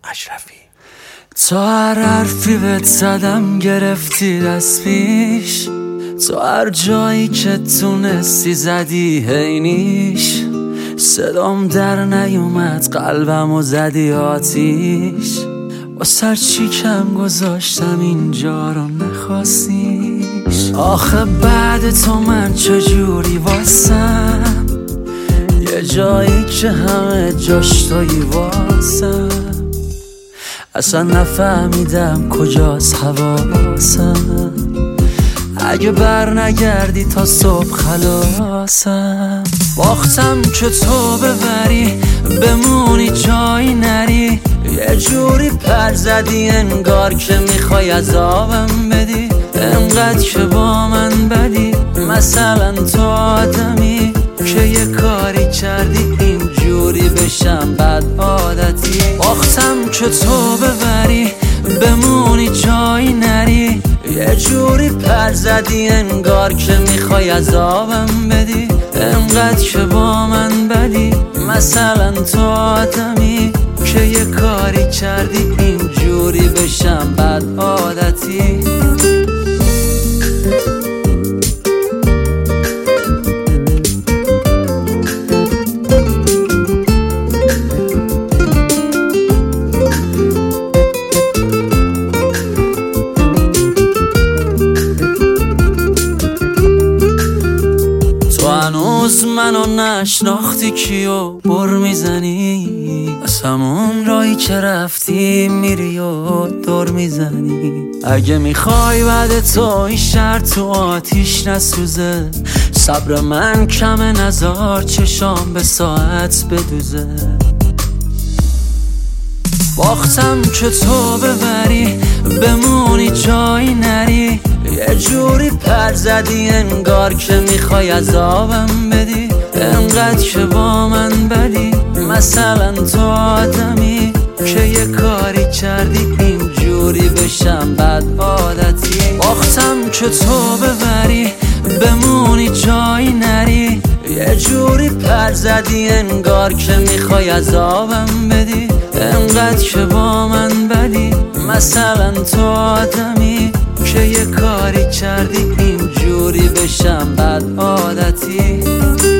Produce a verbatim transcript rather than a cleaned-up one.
اشرفی. تا هر حرفی بهت زدم گرفتی دست پیش، تو هر جایی که تونستی زدی هینیش، صدام در نیومد قلبم و زدی آتیش، با سر چی کم گذاشتم اینجا رو نخواستیش. آخه بعد تو من چجوری واسم، یه جایی که همه جاش تویی واسم، اصلا نفهمیدم کجاست حواسم، اگه بر نگردی تا صبح خلاصم. باختم که تو ببری بمونی جایی نری، یه جوری پر زدی انگار که میخوای عذابم بدی، انقدر که با من بدی، مثلا تو آدمی که یه کاری کردی اینجوری بشم بد عادتی. باختم که تو ببری بمونی جایی نری، یه جوری پر زدی انگار که میخوای عذابم بدی، انقدر که با من بدی، مثلا تو آدمی که یه کاری کردی اینجوری بشم بد عادتی. هنوز منو نشناختی کیو بر میزنی، از همون رایی که رفتی میری و دور میزنی. اگه میخوای بعد تو این شهر تو آتیش نسوزه، صبر من کمه نزار چشام به ساعت بدوزه. باختم که تو ببری بمونی جایی نری، یه جوری پر زدی انگار که میخوای عذابم بدی، انقدر که با من بدی، مثلا تو آدمی که یه کاری کردی اینجوری بشم بد عادتی. باختم که تو ببری بمونی جایی نری، یه جوری پر زدی انگار که میخوای عذابم بدی، انقدر که با من بدی، مثلا تو آدمی که یه کاری کردی اینجوری بشم بد عادتی.